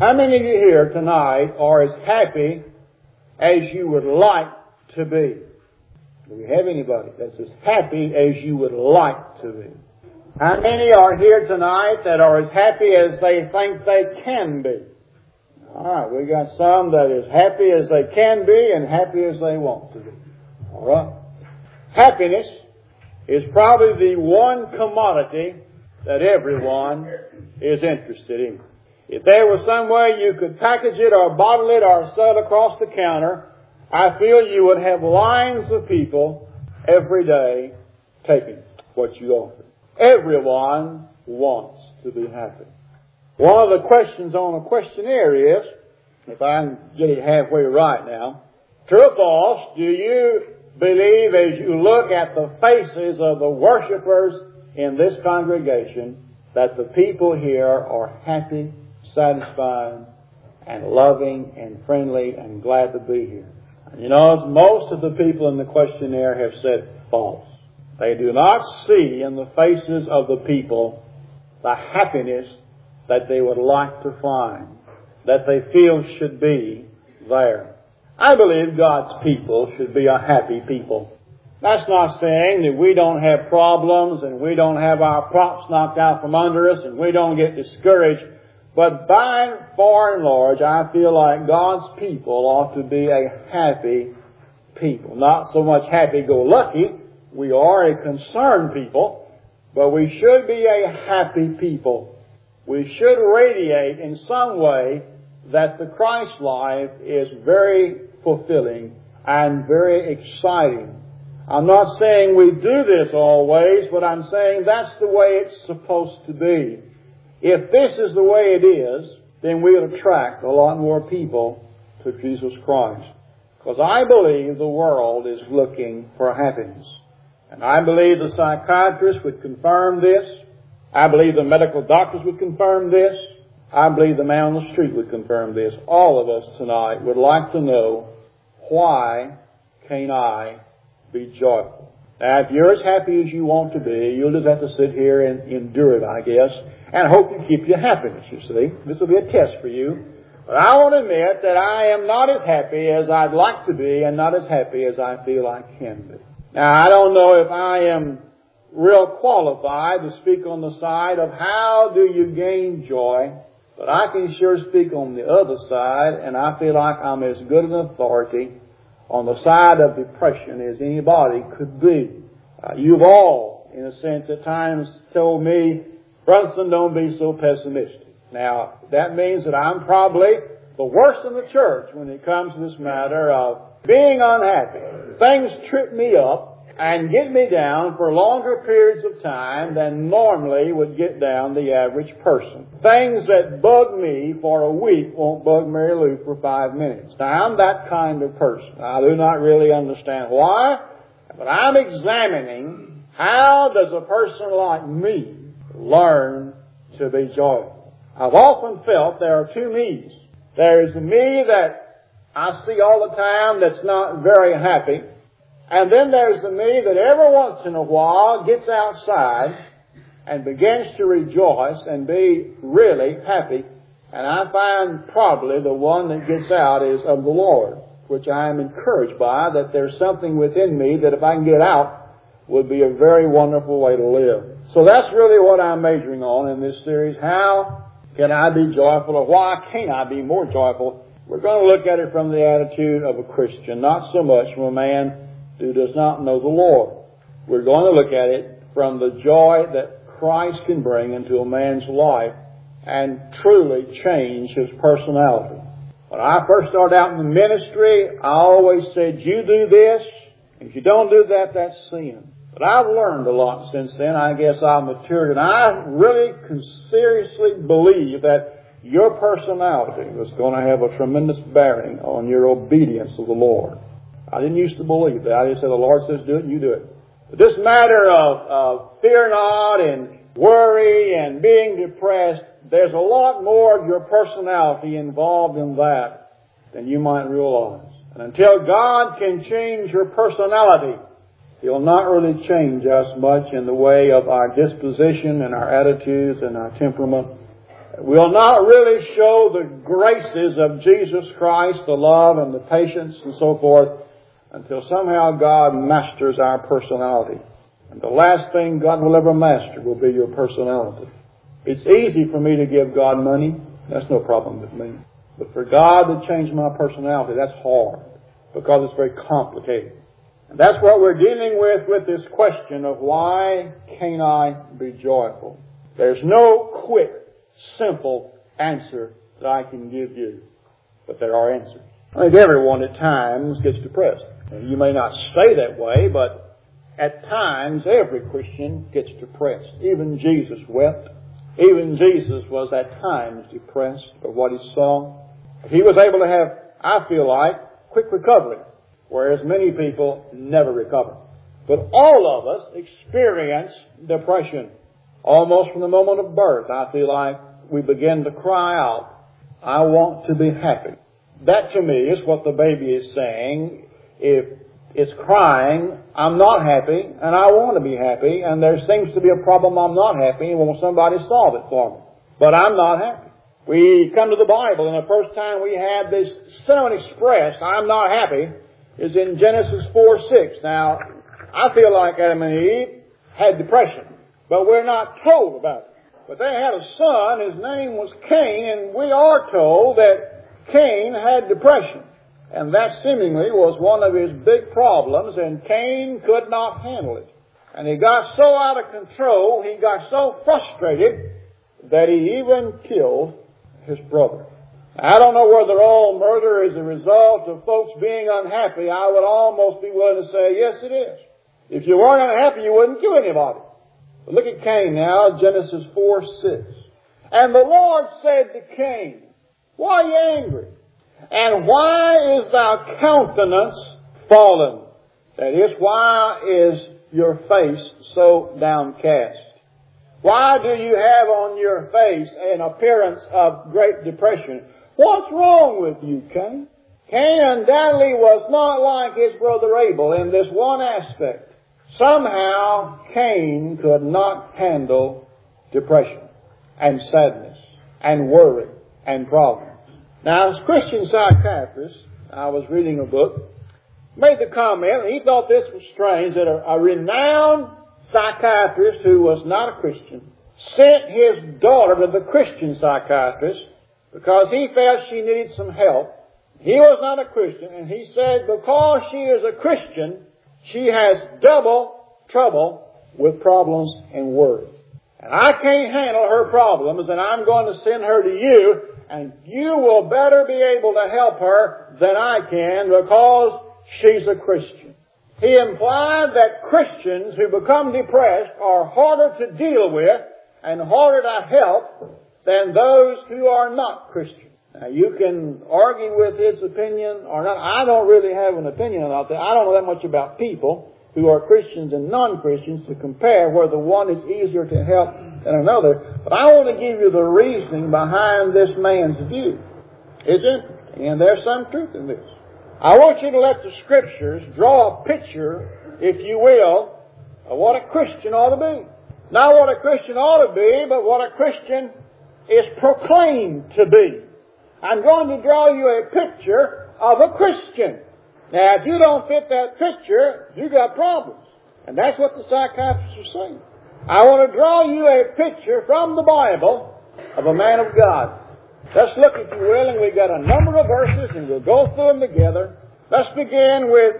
How many of you here tonight are as happy as you would like to be? Do we have anybody that's as happy as you would like to be? How many are here tonight that are as happy as they think they can be? All right, we got some that are as happy as they can be and happy as they want to be. All right. Happiness is probably the one commodity that everyone is interested in. If there was some way you could package it or bottle it or sell it across the counter, I feel you would have lines of people every day taking what you offer. Everyone wants to be happy. One of the questions on the questionnaire is, if I can get it halfway right now, true or false, do you believe as you look at the faces of the worshipers in this congregation that the people here are happy, satisfied, and loving and friendly and glad to be here? You know, most of the people in the questionnaire have said false. They do not see in the faces of the people the happiness that they would like to find, that they feel should be there. I believe God's people should be a happy people. That's not saying that we don't have problems and we don't have our props knocked out from under us and we don't get discouraged. But by far and large, I feel like God's people ought to be a happy people. Not so much happy-go-lucky. We are a concerned people, but we should be a happy people. We should radiate in some way that the Christ life is very fulfilling and very exciting. I'm not saying we do this always, but I'm saying that's the way it's supposed to be. If this is the way it is, then we'll attract a lot more people to Jesus Christ. Because I believe the world is looking for happiness. And I believe the psychiatrists would confirm this. I believe the medical doctors would confirm this. I believe the man on the street would confirm this. All of us tonight would like to know, why can't I be joyful? Now, if you're as happy as you want to be, you'll just have to sit here and endure it, I guess, and hope you keep your happiness, you see. This will be a test for you. But I want to admit that I am not as happy as I'd like to be and not as happy as I feel I can be. Now, I don't know if I am real qualified to speak on the side of how do you gain joy, but I can sure speak on the other side, and I feel like I'm as good an authority on the side of depression as anybody could be. You've all, in a sense, at times told me, Brunson, don't be so pessimistic. Now, that means that I'm probably the worst in the church when it comes to this matter of being unhappy. Things trip me up and get me down for longer periods of time than normally would get down the average person. Things that bug me for a week won't bug Mary Lou for 5 minutes. Now, I'm that kind of person. I do not really understand why, but I'm examining how does a person like me learn to be joyful. I've often felt there are two me's. There is the me that I see all the time that's not very happy. And then there's the me that every once in a while gets outside and begins to rejoice and be really happy. And I find probably the one that gets out is of the Lord, which I am encouraged by, that there's something within me that if I can get out would be a very wonderful way to live. So that's really what I'm majoring on in this series. How can I be joyful, or why can't I be more joyful? We're going to look at it from the attitude of a Christian, not so much from a man who does not know the Lord. We're going to look at it from the joy that Christ can bring into a man's life and truly change his personality. When I first started out in the ministry, I always said, you do this, and if you don't do that, that's sin. But I've learned a lot since then. I guess I've matured, and I really can seriously believe that your personality was going to have a tremendous bearing on your obedience to the Lord. I didn't used to believe that. I just said, the Lord says do it, and you do it. But this matter of fear not and worry and being depressed, there's a lot more of your personality involved in that than you might realize. And until God can change your personality, He'll not really change us much in the way of our disposition and our attitudes and our temperament. will not really show the graces of Jesus Christ, the love and the patience and so forth, until somehow God masters our personality. And the last thing God will ever master will be your personality. It's easy for me to give God money. That's no problem with me. But for God to change my personality, that's hard, because it's very complicated. And that's what we're dealing with this question of why can't I be joyful? There's no quick, simple answer that I can give you. But there are answers. I think everyone at times gets depressed. And you may not stay that way, but at times every Christian gets depressed. Even Jesus wept. Even Jesus was at times depressed by what he saw. He was able to have, I feel like, quick recovery, whereas many people never recover. But all of us experience depression. Almost from the moment of birth, I feel like we begin to cry out, I want to be happy. That to me is what the baby is saying. If it's crying, I'm not happy, and I want to be happy, and there seems to be a problem, I'm not happy, and will somebody solve it for me? But I'm not happy. We come to the Bible, and the first time we have this sentiment expressed, I'm not happy, is in Genesis 4:6. Now, I feel like Adam and Eve had depression, but we're not told about it. But they had a son, his name was Cain, and we are told that Cain had depression. And that seemingly was one of his big problems, and Cain could not handle it. And he got so out of control, he got so frustrated, that he even killed his brother. I don't know whether all murder is a result of folks being unhappy. I would almost be willing to say, yes, it is. If you weren't unhappy, you wouldn't kill anybody. But look at Cain now, Genesis 4:6. And the Lord said to Cain, why are you angry? And why is thy countenance fallen? That is, why is your face so downcast? Why do you have on your face an appearance of great depression? What's wrong with you, Cain? Cain undoubtedly was not like his brother Abel in this one aspect. Somehow, Cain could not handle depression and sadness and worry and problems. Now, as Christian psychiatrist, I was reading a book, made the comment, and he thought this was strange, that a renowned psychiatrist who was not a Christian sent his daughter to the Christian psychiatrist because he felt she needed some help. He was not a Christian, and he said because she is a Christian, she has double trouble with problems and worry. And I can't handle her problems, and I'm going to send her to you, and you will better be able to help her than I can because she's a Christian. He implied that Christians who become depressed are harder to deal with and harder to help than those who are not Christians. Now, you can argue with his opinion or not. I don't really have an opinion about that. I don't know that much about people who are Christians and non-Christians to compare whether one is easier to help than another. But I want to give you the reasoning behind this man's view. Isn't? And there's some truth in this. I want you to let the Scriptures draw a picture, if you will, of what a Christian ought to be. Not what a Christian ought to be, but what a Christian is proclaimed to be. I'm going to draw you a picture of a Christian. Now, if you don't fit that picture, you got problems. And that's what the psychiatrists are saying. I want to draw you a picture from the Bible of a man of God. Let's look, if you will, and we've got a number of verses, and we'll go through them together. Let's begin with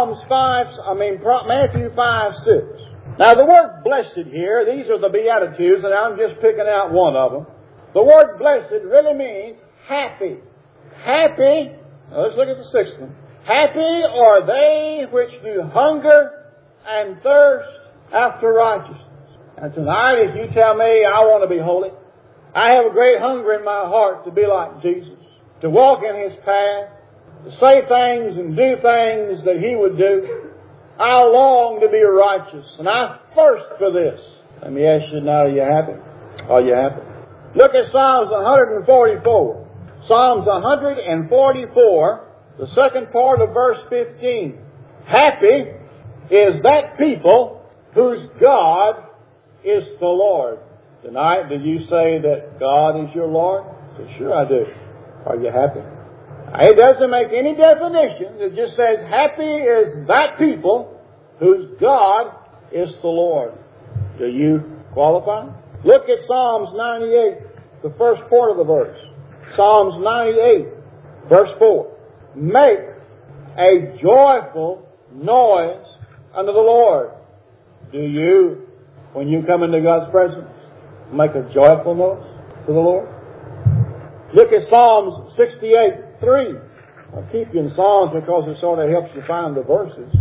Matthew 5:6. Now, the word blessed here, these are the Beatitudes, and I'm just picking out one of them. The word blessed really means happy. Happy, now let's look at the sixth one. Happy are they which do hunger and thirst after righteousness. And tonight, if you tell me I want to be holy, I have a great hunger in my heart to be like Jesus, to walk in His path, to say things and do things that He would do. I long to be righteous, and I thirst for this. Let me ask you now, are you happy? Are you happy? Look at Psalms 144. Psalms 144, the second part of verse 15. Happy is that people whose God is the Lord. Tonight, do you say that God is your Lord? I said, sure I do. Are you happy? It doesn't make any definition. It just says happy is that people whose God is the Lord. Do you qualify? Look at Psalms 98, the first part of the verse. Psalms 98, verse 4. Make a joyful noise unto the Lord. Do you, when you come into God's presence, make a joyful noise to the Lord? Look at Psalms 68, 3. I'll keep you in Psalms because it sort of helps you find the verses.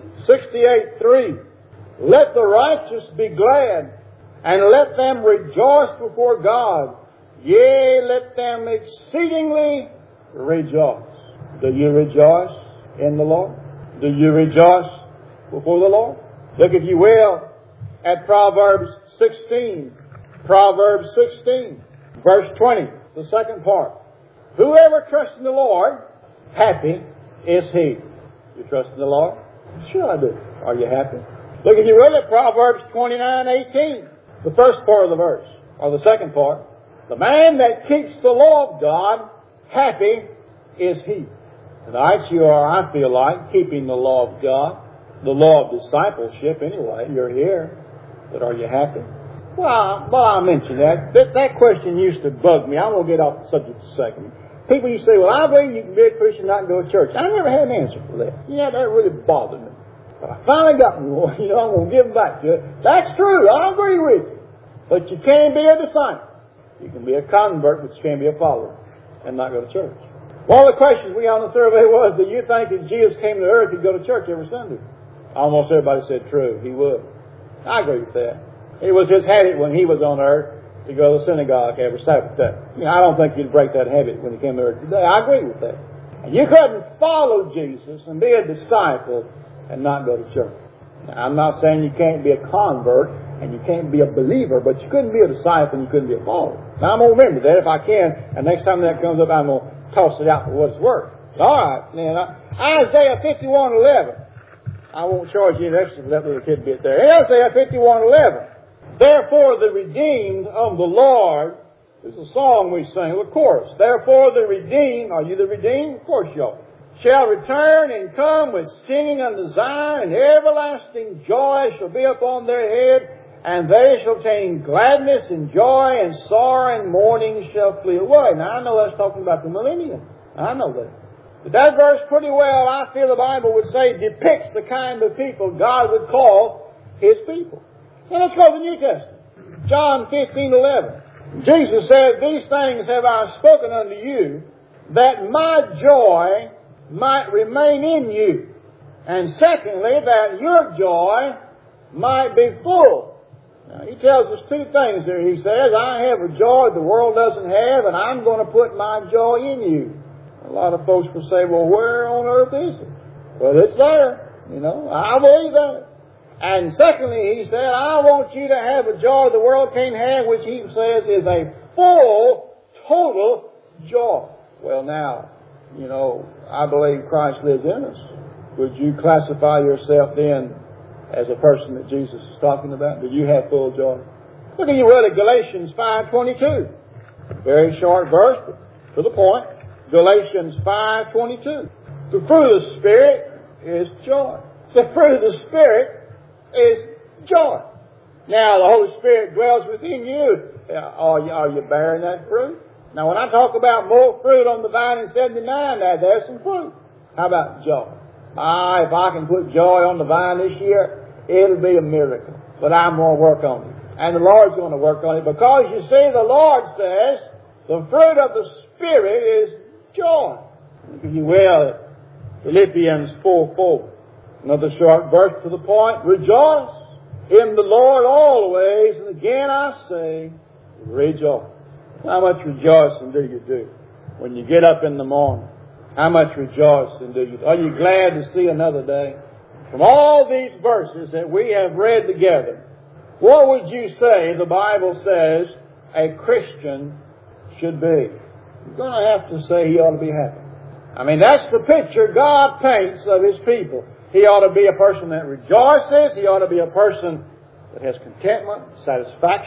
68, 3. Let the righteous be glad, and let them rejoice before God. Yea, let them exceedingly rejoice. Do you rejoice in the Lord? Do you rejoice before the Lord? Look, if you will, at Proverbs 16. Proverbs 16, verse 20, the second part. Whoever trusts in the Lord, happy is he. You trust in the Lord? Sure I do. Are you happy? Look, if you will, at Proverbs 29:18, the first part of the verse, or the second part. The man that keeps the law of God, happy is he. Tonight you are, I feel like, keeping the law of God, the law of discipleship anyway. You're here. But are you happy? Well, I mentioned that. That question used to bug me. I'm going to get off the subject in a second. People used to say, well, I believe you can be a Christian and not go to church. I never had an answer for that. That really bothered me. But I finally got one. I'm going to give back to it. That's true. I agree with you. But you can't be a disciple. You can be a convert, but you can't be a follower and not go to church. One of the questions we on the survey was, do you think if Jesus came to earth, he'd go to church every Sunday? Almost everybody said true. He would. I agree with that. It was his habit when he was on earth to go to the synagogue every Sabbath day. I don't think you'd break that habit when he came to earth today. I agree with that. And you couldn't follow Jesus and be a disciple and not go to church. Now, I'm not saying you can't be a convert and you can't be a believer, but you couldn't be a disciple and you couldn't be a follower. Now, I'm going to remember that if I can, and next time that comes up, I'm going to toss it out for what it's worth. All right. Now, Isaiah 51:11. I won't charge you an extra for that little tidbit there. Isaiah 51:11. Therefore the redeemed of the Lord, this is a song we sing, of course. Therefore the redeemed, are you the redeemed? Of course you are. Shall return and come with singing unto Zion, and everlasting joy shall be upon their head, and they shall obtain gladness and joy, and sorrow and mourning shall flee away. Now I know that's talking about the millennium. I know that. But that verse pretty well, I feel the Bible would say, depicts the kind of people God would call His people. Now let's go to the New Testament. John 15:11. Jesus said, these things have I spoken unto you, that my joy might remain in you. And secondly, that your joy might be full. Now, he tells us two things there. He says, I have a joy the world doesn't have, and I'm going to put my joy in you. A lot of folks will say, well, where on earth is it? Well, it's there. I believe that. And secondly, he said, I want you to have a joy the world can't have, which he says is a full, total joy. Well, now, I believe Christ lives in us. Would you classify yourself then as a person that Jesus is talking about? Do you have full joy? Look at you read at Galatians 5:22. Very short verse, but to the point. Galatians 5:22. The fruit of the Spirit is joy. The fruit of the Spirit is joy. Now, the Holy Spirit dwells within you. Are you bearing that fruit? Now, when I talk about more fruit on the vine in 79, now there's some fruit. How about joy? If I can put joy on the vine this year, it'll be a miracle. But I'm going to work on it. And the Lord's going to work on it. Because you see, the Lord says, the fruit of the Spirit is joy. If you will, Philippians 4:4. Another short verse to the point. Rejoice in the Lord always. And again I say, rejoice. How much rejoicing do you do when you get up in the morning? How much rejoicing do you do? Are you glad to see another day? From all these verses that we have read together, what would you say the Bible says a Christian should be? You're going to have to say he ought to be happy. That's the picture God paints of His people. He ought to be a person that rejoices. He ought to be a person that has contentment, satisfaction,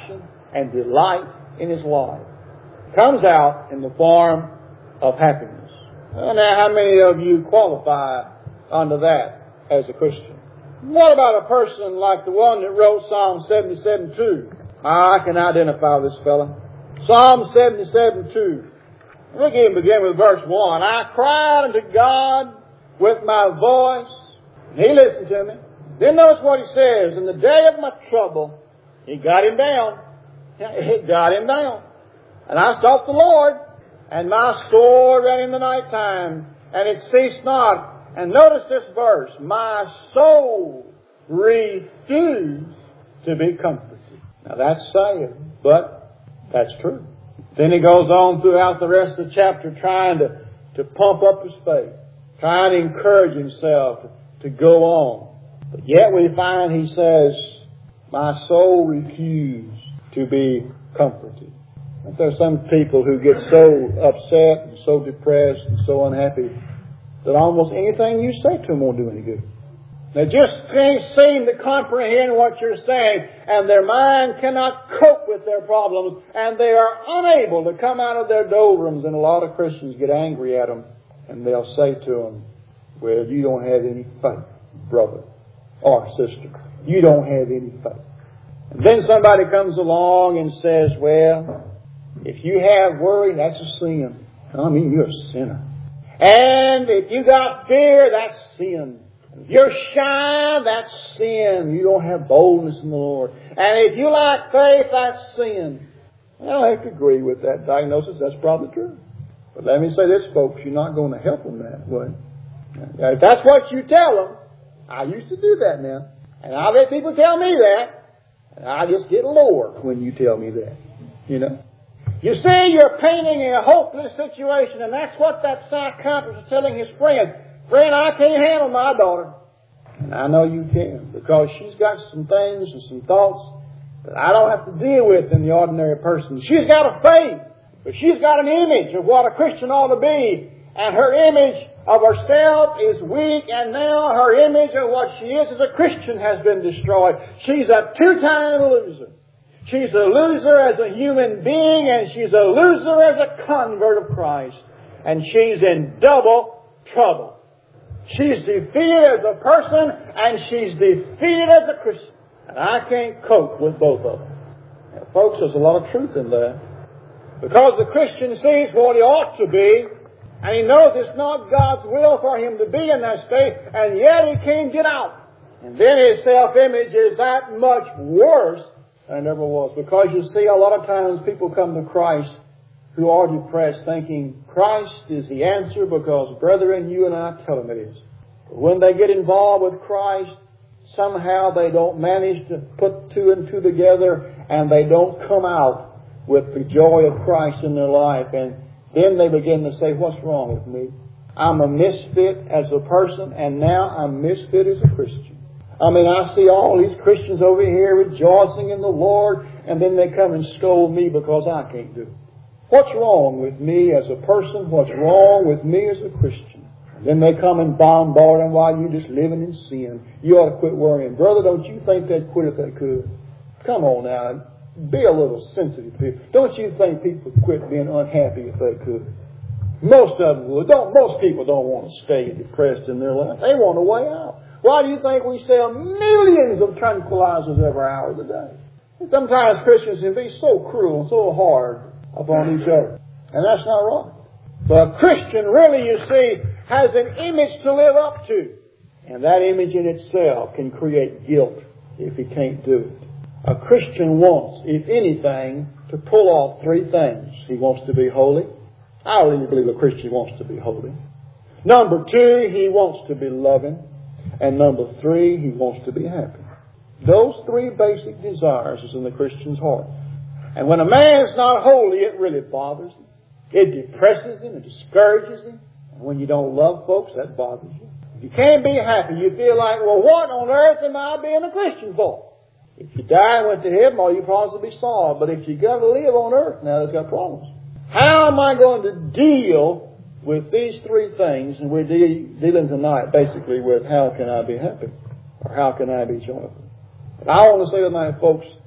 and delight in his life comes out in the form of happiness. Well, now, how many of you qualify under that as a Christian? What about a person like the one that wrote Psalm 77:2? I can identify this fella. Psalm 77:2. Look at him begin with verse 1. I cried unto God with my voice. He listened to me. Then notice what he says. In the day of my trouble, he got him down. He got him down. And I sought the Lord, and my sword ran in the night time, and it ceased not. And notice this verse. My soul refused to be comforted. Now that's sad, but that's true. Then he goes on throughout the rest of the chapter trying to pump up his faith, trying to encourage himself to go on. But yet we find he says, my soul refused to be comforted. And there's some people who get so upset and so depressed and so unhappy that almost anything you say to them won't do any good. They just can't seem to comprehend what you're saying, and their mind cannot cope with their problems, and they are unable to come out of their doldrums. And a lot of Christians get angry at them, and they'll say to them, well, you don't have any faith, brother or sister. You don't have any faith. And then somebody comes along and says, well, if you have worry, that's a sin. I mean, you're a sinner. And if you got fear, that's sin. If you're shy, that's sin. You don't have boldness in the Lord. And if you lack faith, that's sin. Well, I have to agree with that diagnosis. That's probably true. But let me say this, folks. You're not going to help them that way. Now, if that's what you tell them, I used to do that now. And I've had people tell me that. And I just get lower when you tell me that. You know? You see, you're painting a hopeless situation, and that's what that psychiatrist is telling his friend. Friend, I can't handle my daughter. And I know you can, because she's got some things and some thoughts that I don't have to deal with in the ordinary person. She's got a faith, but she's got an image of what a Christian ought to be. And her image of herself is weak, and now her image of what she is as a Christian has been destroyed. She's a two-time loser. She's a loser as a human being, and she's a loser as a convert of Christ. And she's in double trouble. She's defeated as a person, and she's defeated as a Christian. And I can't cope with both of them. Now, folks, there's a lot of truth in that. Because the Christian sees what he ought to be, and he knows it's not God's will for him to be in that state, and yet he can't get out. And then his self-image is that much worse than it ever was. Because you see, a lot of times people come to Christ who are depressed thinking Christ is the answer because, brethren, you and I tell them it is. But when they get involved with Christ, somehow they don't manage to put two and two together, and they don't come out with the joy of Christ in their life. And then they begin to say, what's wrong with me? I'm a misfit as a person, and now I'm misfit as a Christian. I mean, I see all these Christians over here rejoicing in the Lord, and then they come and scold me because I can't do it. What's wrong with me as a person? What's wrong with me as a Christian? And then they come and bombard him while you're just living in sin. You ought to quit worrying. Brother, don't you think they'd quit if they could? Come on now. Be a little sensitive to people. Don't you think people would quit being unhappy if they could? Most of them would. Most people don't want to stay depressed in their life. They want a way out. Why do you think we sell millions of tranquilizers every hour of the day? And sometimes Christians can be so cruel and so hard upon each other. And that's not right. But a Christian really, you see, has an image to live up to. And that image in itself can create guilt if he can't do it. A Christian wants, if anything, to pull off three things. He wants to be holy. I really believe a Christian wants to be holy. Number two, he wants to be loving. And number three, he wants to be happy. Those three basic desires is in the Christian's heart. And when a man is not holy, it really bothers him. It depresses him. It discourages him. And when you don't love folks, that bothers you. If you can't be happy, you feel like, well, what on earth am I being a Christian for? If you die and went to heaven, all your problems will be solved. But if you got to live on earth, now there's got problems. How am I going to deal with these three things? And we're dealing tonight basically with how can I be happy? Or how can I be joyful? And I want to say tonight, folks,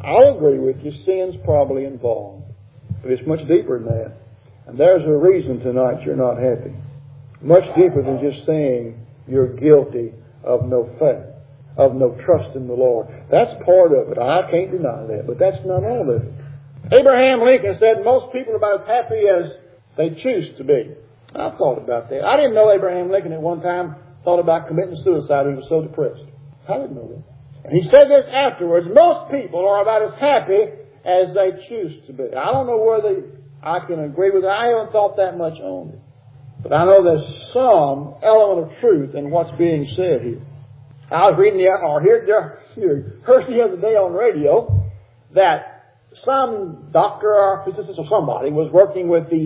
I'll agree with you, sin's probably involved. But it's much deeper than that. And there's a reason tonight you're not happy. Much deeper than just saying you're guilty of no faith, of no trust in the Lord. That's part of it. I can't deny that, but that's not all of it. Abraham Lincoln said most people are about as happy as they choose to be. I thought about that. I didn't know Abraham Lincoln at one time thought about committing suicide. He was so depressed. I didn't know that. And he said this afterwards. Most people are about as happy as they choose to be. I don't know whether I can agree with it. I haven't thought that much on it. But I know there's some element of truth in what's being said here. I was reading heard the other day on radio that some doctor or physicist or somebody was working with these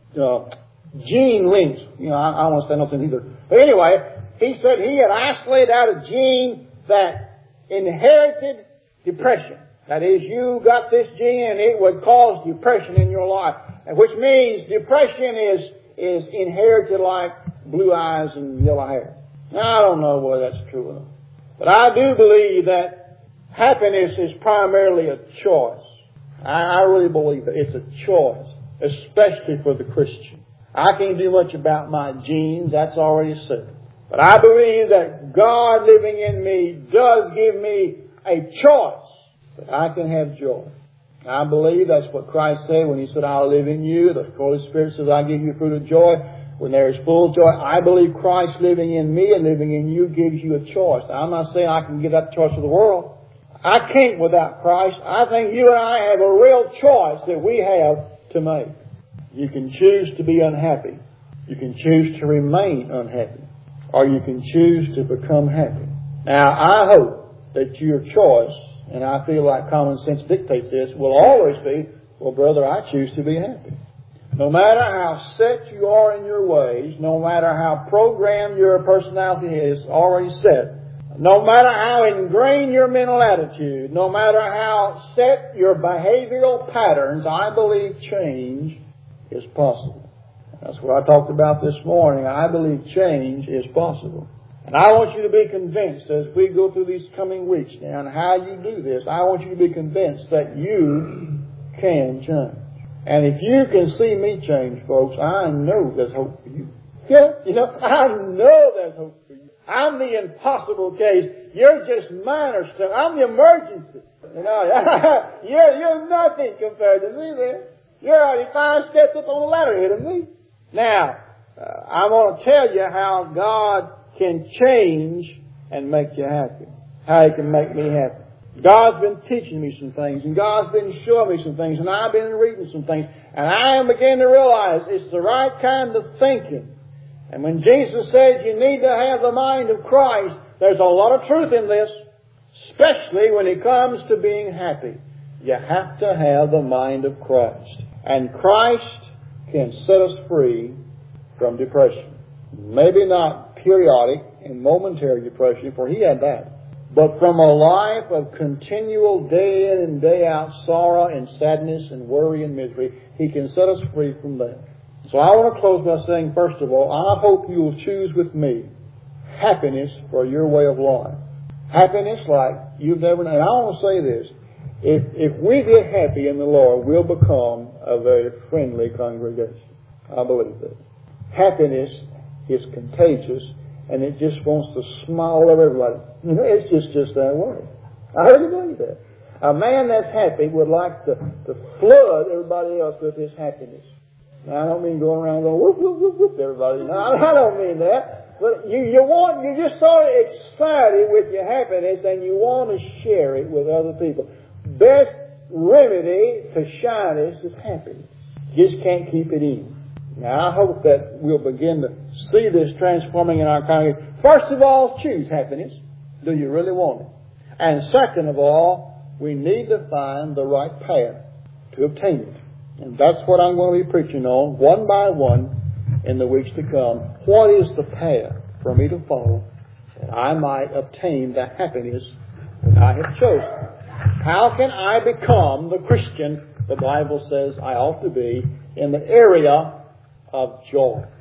gene links. I don't understand nothing either. But anyway, he said he had isolated out a gene that inherited depression. That is, you got this gene and it would cause depression in your life. Which means depression is inherited like blue eyes and yellow hair. Now, I don't know whether that's true or not. But I do believe that happiness is primarily a choice. I really believe that it's a choice, especially for the Christian. I can't do much about my genes, that's already said. But I believe that God living in me does give me a choice that I can have joy. I believe that's what Christ said when He said, I'll live in you. The Holy Spirit says, I'll give you fruit of joy. When there is full joy, I believe Christ living in me and living in you gives you a choice. Now, I'm not saying I can give that choice to the world. I can't without Christ. I think you and I have a real choice that we have to make. You can choose to be unhappy. You can choose to remain unhappy. Or you can choose to become happy. Now, I hope that your choice, and I feel like common sense dictates this, will always be, well, brother, I choose to be happy. No matter how set you are in your ways, no matter how programmed your personality is already set, no matter how ingrained your mental attitude, no matter how set your behavioral patterns, I believe change is possible. That's what I talked about this morning. I believe change is possible. And I want you to be convinced as we go through these coming weeks now and how you do this, I want you to be convinced that you can change. And if you can see me change, folks, I know there's hope for you. Yeah, I know there's hope for you. I'm the impossible case. You're just minor stuff. I'm the emergency. You're nothing compared to me then. You're already 5 steps up on the ladder ahead of me. Now, I want to tell you how God can change and make you happy. How He can make me happy. God's been teaching me some things, and God's been showing me some things, and I've been reading some things, and I am beginning to realize it's the right kind of thinking. And when Jesus said you need to have the mind of Christ, there's a lot of truth in this, especially when it comes to being happy. You have to have the mind of Christ. And Christ can set us free from depression. Maybe not periodic and momentary depression, for He had that. But from a life of continual day in and day out sorrow and sadness and worry and misery, He can set us free from that. So I want to close by saying, first of all, I hope you will choose with me happiness for your way of life. Happiness like you've never known. And I want to say this. If we get happy in the Lord, we'll become a very friendly congregation. I believe that. Happiness is contagious, and it just wants to smile at everybody. It's just that way. I really believe that. A man that's happy would like to flood everybody else with his happiness. Now, I don't mean going around going whoop, whoop, whoop, whoop, everybody. No, I don't mean that. But you're just sort of excited with your happiness, and you want to share it with other people. Best remedy to shyness is happiness. You just can't keep it in. Now, I hope that we'll begin to see this transforming in our congregation. First of all, choose happiness. Do you really want it? And second of all, we need to find the right path to obtain it. And that's what I'm going to be preaching on, one by one, in the weeks to come. What is the path for me to follow that I might obtain the happiness that I have chosen? How can I become the Christian the Bible says I ought to be in the area of joy?